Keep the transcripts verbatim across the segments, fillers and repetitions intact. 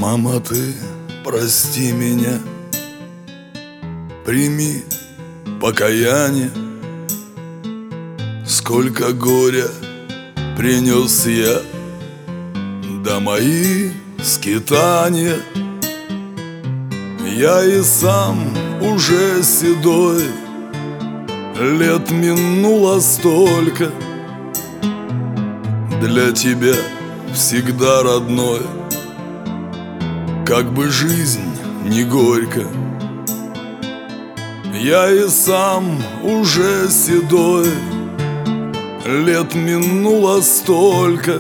Мама, ты прости меня, прими покаяние. Сколько горя принес я, да мои скитания. Я и сам уже седой, лет минуло столько. Для тебя всегда родной, как бы жизнь не горько. Я и сам уже седой, лет минуло столько.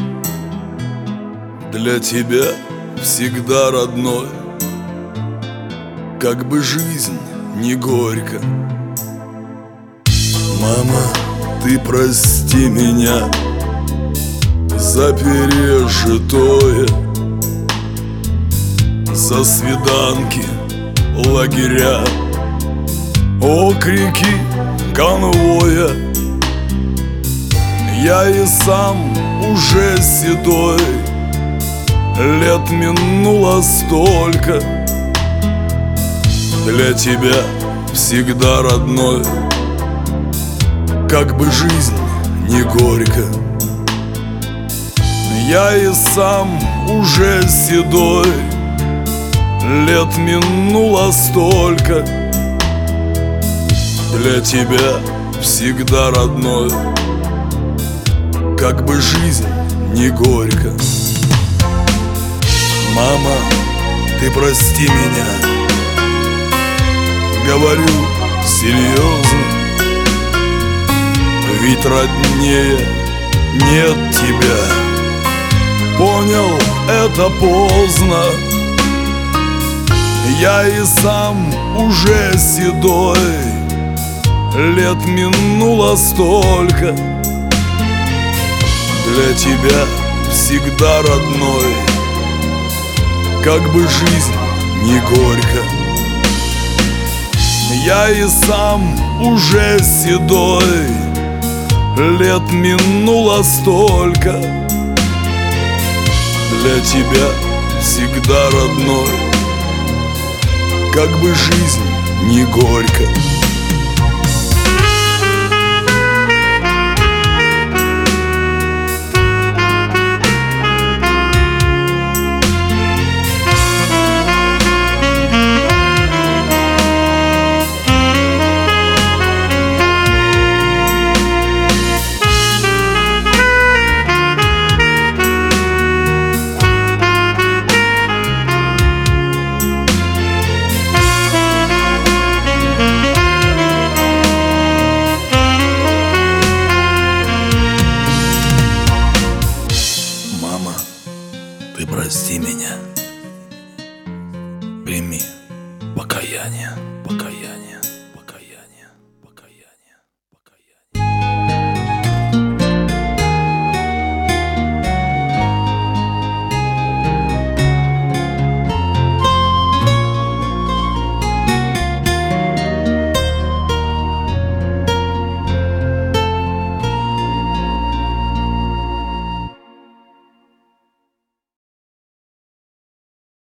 Для тебя всегда родной, как бы жизнь не горько. Мама, ты прости меня за пережитое, за свиданки, лагеря, окрики конвоя. Я и сам уже седой, лет минуло столько. Для тебя всегда родной, как бы жизнь не горько. Я и сам уже седой, лет минуло столько. Для тебя всегда родной, как бы жизнь не горько. Мама, ты прости меня, говорю серьезно, ведь роднее нет тебя. Понял это поздно, я и сам уже седой, лет минуло столько. Для тебя всегда родной, как бы жизнь не горько. Я и сам уже седой, лет минуло столько. Для тебя всегда родной, как бы жизнь не горько. Ты прости меня, прими покаяние, покаяние.